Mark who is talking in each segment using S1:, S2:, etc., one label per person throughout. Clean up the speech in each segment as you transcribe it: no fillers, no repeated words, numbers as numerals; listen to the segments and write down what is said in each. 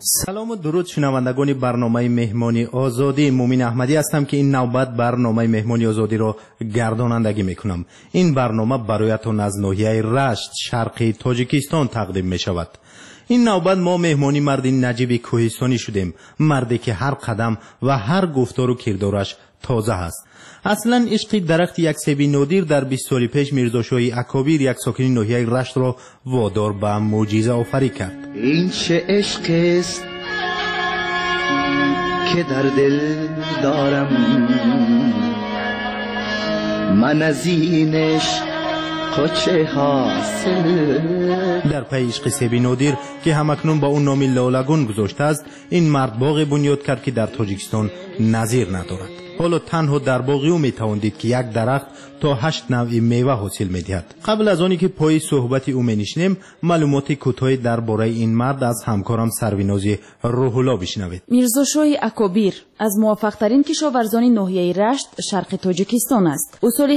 S1: سلام و درود شنوندگان برنامه مهمانی آزادی. مومین احمدی هستم که این نوبت برنامه مهمانی آزادی را گردانندگی میکنم. این برنامه برایتان از ناحیه رشت شرقی تاجیکستان تقدیم می شود. این نوبت ما مهمانی مرد نجیب کوهستانی شدیم، مردی که هر قدم و هر گفتار و کردارش تازه است. اصلا عشق درخت یک سیبی نادر در 20 سال پیش میرزا شاهی اکابیر یک ساکن ناحیه رشت را وادار به معجزه آفرین کرد.
S2: این چه عشق است که در دل دارم، من از این عشق چه حاصل.
S1: در پی عشق سیبی نادر که همکنون با اون نام لالگون گذاشته است، این مرد باغ بنیاد کرد که در تاجیکستان نظیر ندارد. حالا تنها در باغ او میتواندید که یک درخت تا 8 نوع میوه حاصل میدهد. قبل از آنی که پای صحبت او می‌نشینیم، معلومات کوتاهی درباره این مرد از همکارم سرویناز روح الله بشنوید.
S3: میرزا شاهی اکابیر از موفق‌ترین کشاورزان ناحیه رشت شرق تاجیکستان است. او سال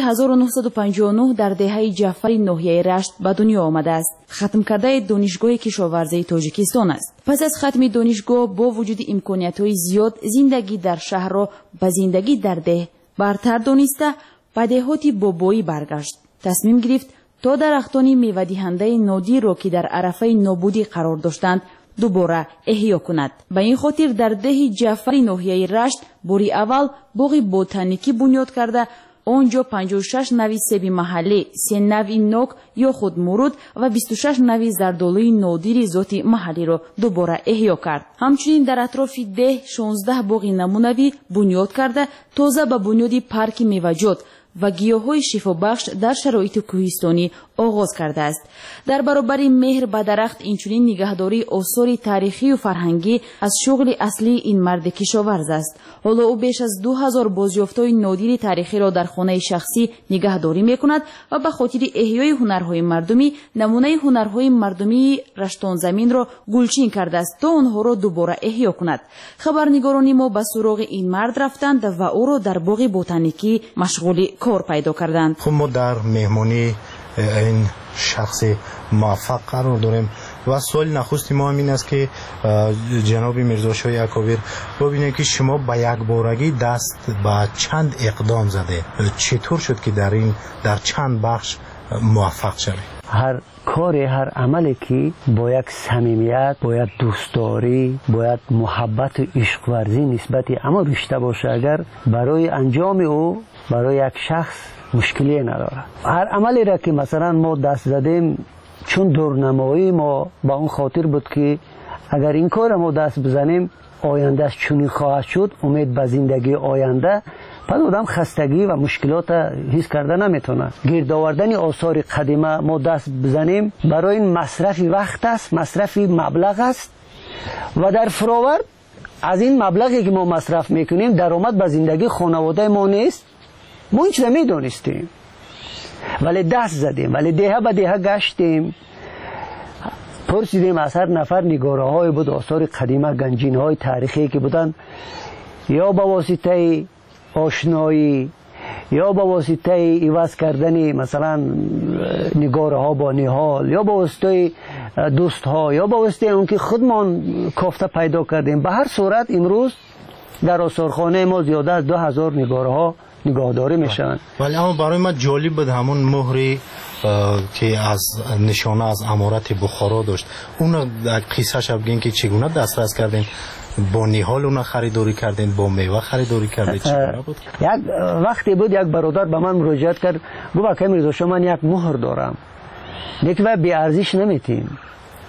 S3: 1959 در دهه جعفری ناحیه رشت به دنیا آمده است. ختم کرده دانشگاه کشاورزی تاجیکستان است. پس از ختم دانشگاه با وجود امکانیت‌های زیاد، زندگی در شهر را به زندگی در ده برتر دانسته به دهات بابایی برگشت. تصمیم گرفت تا درختان میوه دهنده نادر را که در عرفه نابودی قرار داشتند دوباره احیا کند. به این خاطر در ده جعفری ناحیه رشت باری اول باغ بوتانیکی بنیاد کرده. آنجا 56 نوع سیب محلی، 3 نوع نوک یا خود مرود و 26 نوع زردالوی نادر ذات محلی را دوباره احیا کرد. همچنین در اطراف ده 16 باغ نمونوی بنیاد کرده تازه به بنیاد پارک میوه‌جات و گیاهای شفابخش در شرایط کوهستانی آغاز کرده است. در برابر مهر به درخت اینچنین نگهداری آثار تاریخی و فرهنگی از شغل اصلی این مرد کشاورز است. حالا او بیش از 2000 بازیافت‌های نادر تاریخی را در خانه شخصی نگهداری می‌کند و به خاطر احیای هنرهای مردمی نمونه هنرهای مردمی رشتان زمین را گلچین کرده است تا آنها را دوباره احیا کند. خبرنگاران ما به سراغ این مرد رفتند و او را در باغ بوتانیکی مشغول کار پیدا کردند.
S1: خب ما در مهمانی این شخص موفق قرار داریم و سوال نخستی ما همین است که جناب میرزا شاهی اکابیر ببینید که شما با یک بارگی دست به چند اقدام زده، چطور شد که در چند بخش موفق شوید؟
S4: هر کاری، هر عملی که با یک صمیمیت، با یک دوستداری، با یک محبت و عشق ورزی نسبتی اما رشته باشه، اگر برای انجام او برای یک شخص مشکلی نداره. هر عملی را که مثلا ما دست زدیم چون دورنمایی ما با اون خاطر بود که اگر این کار ما دست بزنیم آیندهش چونی خواهد شد، امید به زندگی آینده، پس آدم خستگی و مشکلات حس کرده نمیتونه. گرد آوردن آثار قدیمه ما دست بزنیم برای این مصرف وقت است، مصرف مبلغ است و در فراورد از این مبلغی که ما مصرف میکنیم درآمد به زندگی خانواده ما نیست. ما این چیزا میدونستیم ولی دست زدیم، ولی دهه به دهه گشتیم، پرسیدیم از هر نفر نگاره های بود، آثار قدیمه، گنجین های تاریخی که بودن، یا با واسطه آشنایی یا با واسطه عوض کردن مثلا نگاره ها با نهال یا با واسطه دوست ها یا با واسطه اون که خودمان کافته پیدا کردیم. به هر صورت امروز در آثارخانه ما زیاده از 2000 نگاره ها نگهداری میشن.
S1: ولی اما برای من جالب بود همون مهری که از نشانه از امارت بخارا داشت، اون قصه شب بگین که چگونه دسترس کردین؟ با نهال اون خریداری کردین، با میوه خریداری کردین، چگونه بود؟
S4: یک وقتی بود یک برادر به من مراجعت کرد، گفت که میرزا شما من یک مهر دارم، یک و بی ارزش نمیتیم.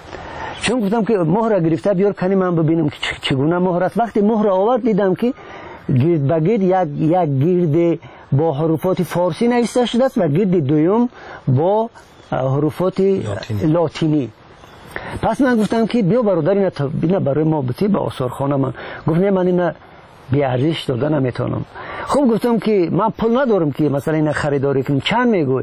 S4: چون گفتم که مهر گرفته بیار کنی من ببینم که چگونه مهر است. وقتی مهر آورد دیدم که گرد به گرد یک گرد با حروفات فارسی نوشته شده است و گرد دوم با حروفات لاتینی. پس من گفتم که بیا برادر اینا برای ما بتی به آثارخانه من. گفت نه من اینا بی ارزش داده نمیتونم. خب گفتم که من پول ندارم که مثلا اینا خریداری کنم. چند میگوی؟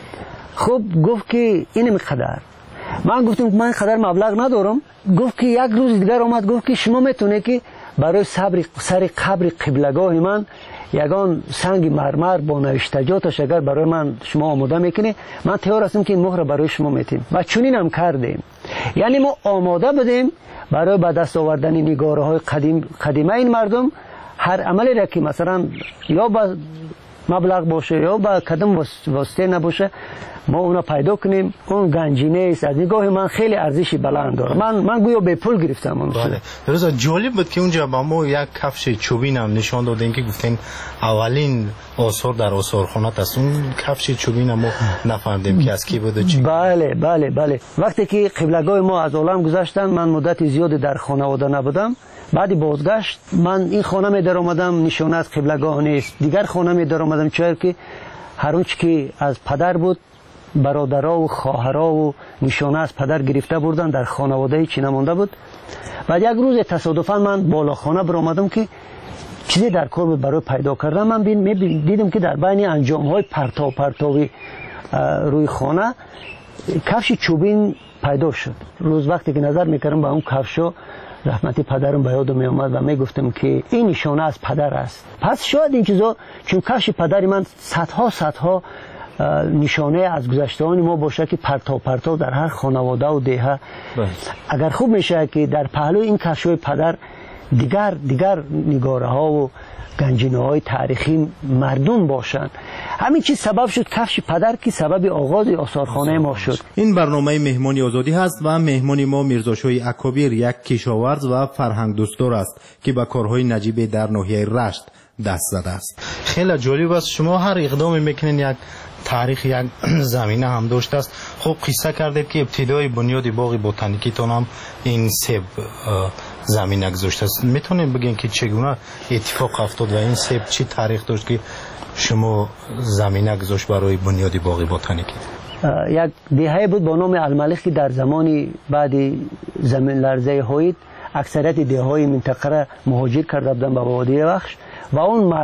S4: خب گفت که این مقدار. من گفتم که من قدر مبلغ ندارم. گفت که یک روز دیگر اومد گفت که شما میتونه که برای سر قبر قبلگاه من یگان سنگ مرمر با نوشتجاتش اگر برای من شما آماده میکنه، من تیار هستم که این مهر برای شما میتیم. و چنین هم کردیم. یعنی ما آماده بدیم برای به دست آوردن نگاره های قدیمه این مردم هر عملی را که مثلا یا با مبلغ باشه یا با کدام واسطه نباشه ما اونا پیدا کنیم. اون گنجینه است، از نگاه من خیلی ارزشی بلند داره. من گویا به پول گرفتم اون.
S1: بله درست. جالب بود که اونجا با ما یک کفش چوبین هم نشان دادین که گفتین اولین آثار در آثارخانه است. اون کفش چوبین ما نفهمیدیم که از کی بود و چی.
S4: بله بله بله. وقتی که قبلگاه ما از عالم گذشتن من مدت زیادی در خانواده نبودم. بعد بازگشت من این خانه می در آمدم، نشانه از قبلگاه نیست. دیگر خانه می در آمدم چرا که هر اونچه که از پدر بود برادرها و خواهرها و نشانه از پدر گرفته بردن در خانواده چی نمانده بود. بعد یک روز تصادفاً من بالا خانه بر آمدم که چیزی در کار بود برای پیدا کردم. من دیدم که در بین انجام‌های پرتاوی روی خانه کفش چوبین پیدا شد. روز وقتی که نظر میکردم به اون کفشو رحمت پدرم به یادم می آمد و می گفتم که این نشانه از پدر است. پس شاید این چیزا چون کفش پدر من صدها نشانه از گذشته‌های ما باشه که پرتاو در هر خانواده و دهه اگر خوب میشه که در پهلو این کفش‌های پدر دیگر نگاره ها و گنجینه های تاریخی مردم باشند. همین چیز سبب شد کفش پدر که سبب آغاز آثارخانه ما شد.
S1: این برنامه مهمانی آزادی هست و مهمانی ما میرزاشاه اکابیر یک کشاورز و فرهنگ دوستدار است که به کارهای نجیبه در ناحیه رشت دست زده است. خیلی جالب است. شما هر اقدامی میکنین یک تاریخ یک زمینه هم داشته است. خب قصه کردید که ابتدای بنیاد باغ بوتانیکی تون هم این سیب زمینه گذاشته است. میتونین بگین که چگونه اتفاق افتاد و این سیب چی تاریخ داشت که شما زمینه گذاشت برای بنیاد باغ بوتانیکی؟
S4: یک دهه بود با نام الملک که در زمانی بعد زمین لرزه هوید اکثریت دهه های منطقه را مهاجر کرده بودن به وادی بخش و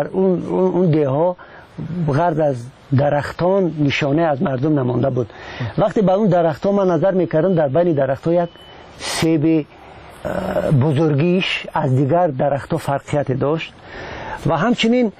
S4: اون دهه ها غرد از درختان نشانه از مردم نمانده بود. وقتی به اون درختان من نظر میکردم در بین درختان یک سیب بزرگیش از دیگر درختان فرقیت داشت و همچنین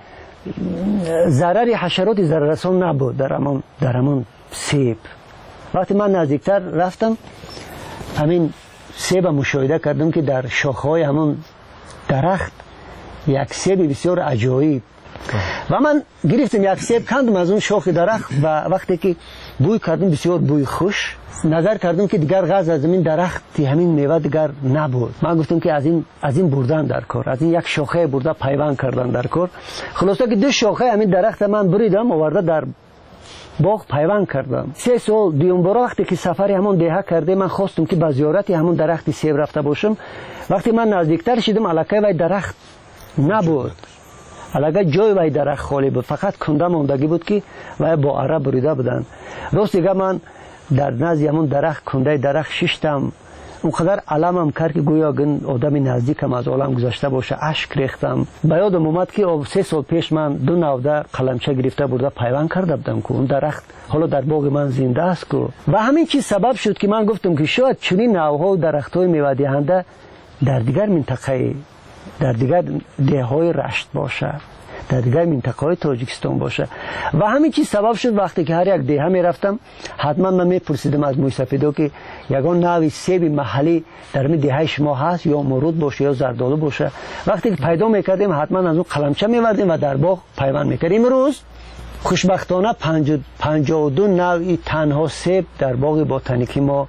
S4: ضرر حشرات ضرررسان نبود در همون سیب. وقتی من نزدیکتر رفتم همین سیب مشاهده کردم که در شاخه‌های همون درخت یک سیب بسیار عجایب و من گرفتم یک سیب کندم از اون شاخ درخت و وقتی که بوی کردم بسیار بوی خوش نظر کردم که دیگر غاز از این درخت همین میوه دیگر نبود. من گفتم که از این بردن در کار، از این یک شاخه برده پیوند کردن در کار. خلاصه که دو شاخه همین درخت من بریدم آورده در باغ پیوند کردم. 3 سال دیومبر وقتی که سفری همون دهه کرده من خواستم که به زیارت همون درخت سیب رفته باشم. وقتی من نزدیکتر شدم الکه وای درخت نبود، الکه جای وای درخت خالی بود، فقط کنده ماندگی بود که وای با عرب بریده بودن. راست دیگه من در نزد همون درخت کنده درخت ششتم، اونقدر علمم کرد که گویا آدم نزدیکم از عالم گذشته باشه. اشک ریختم. به یادم اومد که 3 سال پیش من 2 نوده قلمچه گرفته برده پیوند کرده بودم که اون درخت حالا در باغ من زنده است و همین چیز سبب شد که من گفتم که شاید چنین نوها و درخت‌های میوه دهنده در دیگر منطقه در دیگر دهه‌های رشت باشه، در دیگر منطقه‌های تاجیکستان باشه و همین چیز سبب شد وقتی که هر یک دهه میرفتم حتما من میپرسیدم از موی سفیدا که یگان نوی سیب محلی در می دهه شما هست یا مرود باشه یا زردالو باشه. وقتی که پیدا میکردیم حتما از اون قلمچه میوردیم و در باغ پیوند میکردیم. امروز خوشبختانه 52 نوعی تنها سیب در باغ بوتانیکی ما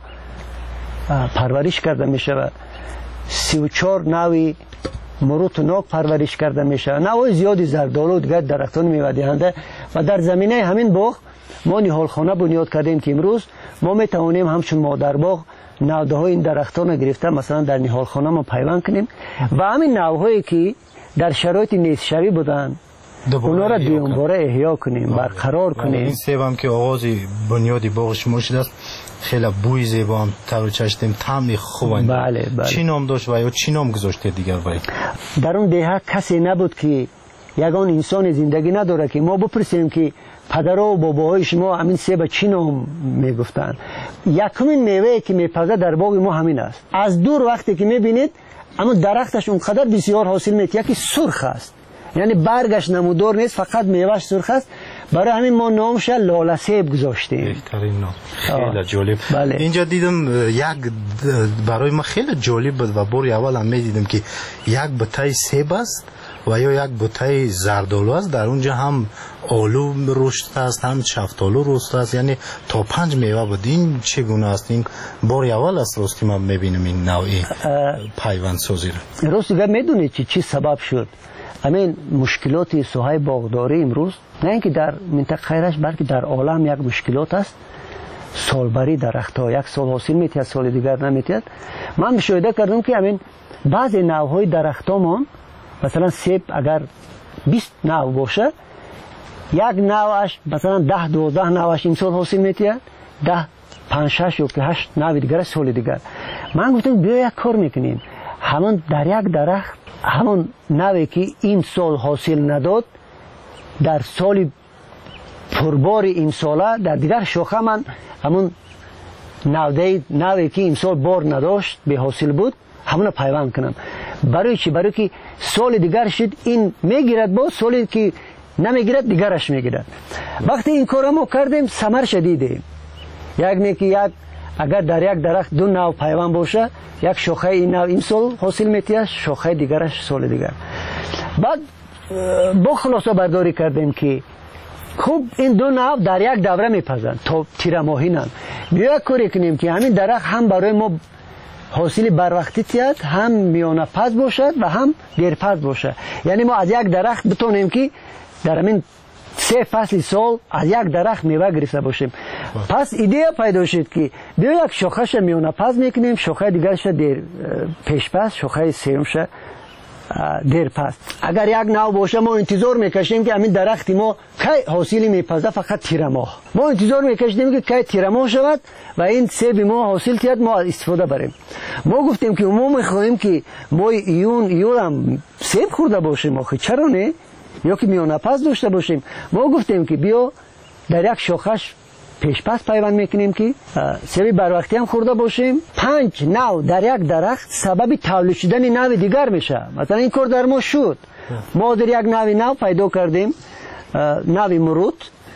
S4: پرورش کرده میشه و 34 نوعی مرود و ناک پرورش کرده میشه، نوع زیادی زردالو و دیگر درختان میوه دهنده و در زمینه همین باغ ما نهالخانه بنیاد کردیم که امروز ما میتوانیم همچون مادر باغ نوده های این درختان گرفته مثلا در نهالخانه ما پیوند کنیم و همین نوهایی که در شرایط نیستشوی بودن اونا را دوباره احیا کنیم، برقرار کنیم.
S1: این سیب هم که آغاز بنیاد باغ شما شده است خیلی بوی زیبا هم تر چشتیم، طعم خوبه.
S4: بله.
S1: چی نام داشت و یا چی نام گذاشته دیگر باید؟
S4: در اون دهه کسی نبود که یگان انسان زندگی نداره که ما بپرسیم که پدرها و باباهای شما همین سیب چی نام میگفتن. یکمین میوه که میپزه در باغ ما همین است. از دور وقتی که میبینید اما درختش اونقدر بسیار حاصل میده که سرخ است، یعنی برگش نمودار نیست، فقط میوهش سرخ است. برای همین ما نامش لاله سیب گذاشتیم.
S1: بهترین نام. خیلی جالب.
S4: بله.
S1: اینجا دیدم یک برای ما خیلی جالب بود و بار اول هم می‌دیدم که یک بوته سیب است و یا یک بوته زردآلو است، در اونجا هم آلو رشد است هم شفتالو رشد است، یعنی تا 5 میوه بود. این چگونه است؟ این بار اول است راستی ما می‌بینیم این نوعی پیوند سازی را.
S4: راست دیگه میدونید چی سبب شد همین مشکلات ساحه باغداری امروز؟ نه اینکه در منطقه خیرش بلکه در عالم یک مشکلات است. سالبری درخت‌ها یک سال حاصل می‌تید سال دیگر نمی‌تید. من مشاهده کردم که همین بعضی نوع‌های درخت‌هامون مثلا سیب اگر 20 نوع باشه یک نوعش مثلا 10-12 نوعش این سال حاصل می‌تید، 10-5-6 یا 8 نوع دیگر سال دیگر. من گفتم بیا یک کار می‌کنیم، همون در یک درخت همون نوعی که این سال حاصل نداد در سال پربار این ساله در دیگر شاخه من همون نوعی که این سال بار نداشت به حاصل بود همون پیوند کنم. برای چی؟ برای که سال دیگر شد این میگیرد، با سالی که نمیگیرد دیگرش میگیرد. وقتی این کار ما کردیم ثمر شدیده. یک اگر در یک درخت 2 نوع پیوند باشه یک شاخه این نوع این سال حاصل میتید، شاخه دیگرش سال دیگر. بعد با خلاصه برداری کردیم که خوب این 2 نوع در یک دوره میپزند تا تیر ماهینن. بیا کاری کنیم که همین درخت هم برای ما حاصل بر وقتی تید، هم میانه پز باشد و هم دیر پز باشه. یعنی ما از یک درخت بتونیم که در همین 3 فصل سال از یک درخت میوه گرفته باشیم. پس ایده پیدا شد که بیا یک شاخهش میانه پز میکنیم، شاخه دیگرش دیر پیش پز، شاخه سومش دیر پز. اگر یک نوع باشه ما انتظار میکشیم که همین درختی ما کی حاصلی میپزه، فقط تیر ماه ما انتظار میکشیم که کی تیر ماه شود و این سیب ما حاصل تید ما استفاده بریم. ما گفتیم که ما میخواهیم که ما ایون هم سیب خورده باشیم، آخه چرا نه؟ یا که میانه پز داشته باشیم. ما گفتیم که بیا در یک شاخش پیش پس پیوند میکنیم که سیب بر وقتی هم خورده باشیم. 5 نوع در یک درخت سبب تولید شدن نوع دیگر میشه. مثلا این کار در ما شد. ما در یک نوع پیدا کردیم، نوع مرود.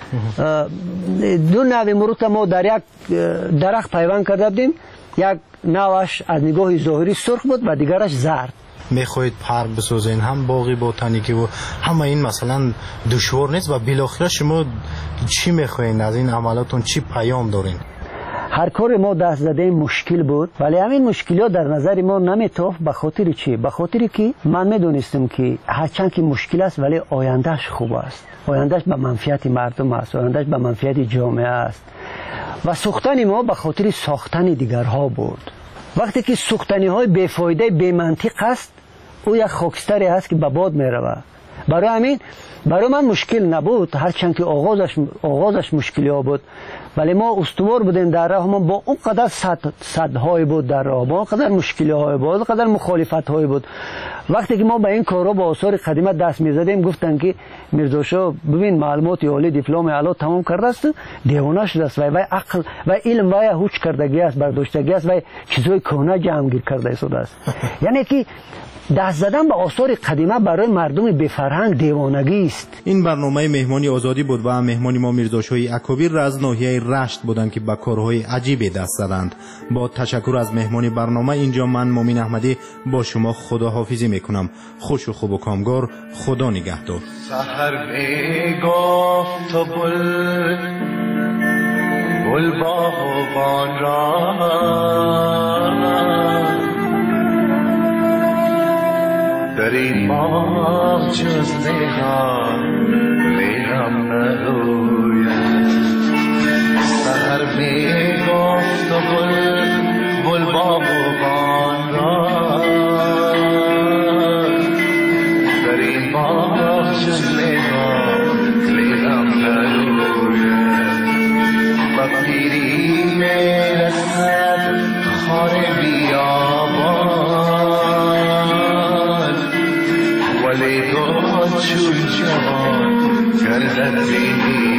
S4: 2 نوع مرود ما در یک درخت پیوند کرده بودیم. یک نوعش از نگاه ظاهری سرخ بود و دیگرش زرد.
S1: میخواید پارک بسازین هم باغی بوتانیکی و همه این مثلا دشوار نیست و بالاخره شما چی میخواین از این عملاتون، چی پیام دارین؟
S4: هر کار ما دست زده مشکل بود، ولی همین مشکلات در نظر ما نمیتافت. به خاطر چی؟ به خاطر که من میدونستم که هرچند که مشکل است ولی آیندهش خوب است، آیندهش به منفعت مردم است، آیندهش به منفعت جامعه است. و سوختن ما به خاطر ساختن دیگرها بود. وقتی که سوختنی های بیفایده بی منطق است، او یک خاکستری است که به باد می رود. برای همین برای من مشکل نبود، هرچند که آغازش مشکلی ها بود، ولی ما استوار بودیم در راه. ما با اون قدر صدهای بود در راه، با اون قدر مشکلی های بود، اون قدر مخالفت های بود. وقتی که ما به این کارا با آثار قدیمه دست می‌زدیم گفتن که میرزا شاه ببین معلومات عالی دیپلم اعلی تمام کرده است، دیوانه شده است و عقل و علم و هوش کردگی است، برداشتگی است و چیزای کهنه جمع‌گیر کرده شده است. یعنی که دست زدن به آثار قدیمه برای مردم بی فرهنگ دیوانگی است.
S1: این برنامه مهمانی آزادی بود و مهمانی ما میرزا شاه اکابر از ناحیه رشت بودند که به کارهای عجیبی دست زدند. با تشکر از مهمانی برنامه اینجا من مومین احمدی با شما خداحافظی میکنم. خوش و خوب و کامگار. خدا نگهدار.
S2: سحر میگفت تو گل باغبان را در این باغ جز لیلم نروید. سحر میگفت و گل باغبان را در این باغ جز لیلم نروید. و پیری میرسد خار بیابان، ولی تو چون جوان گردد بینی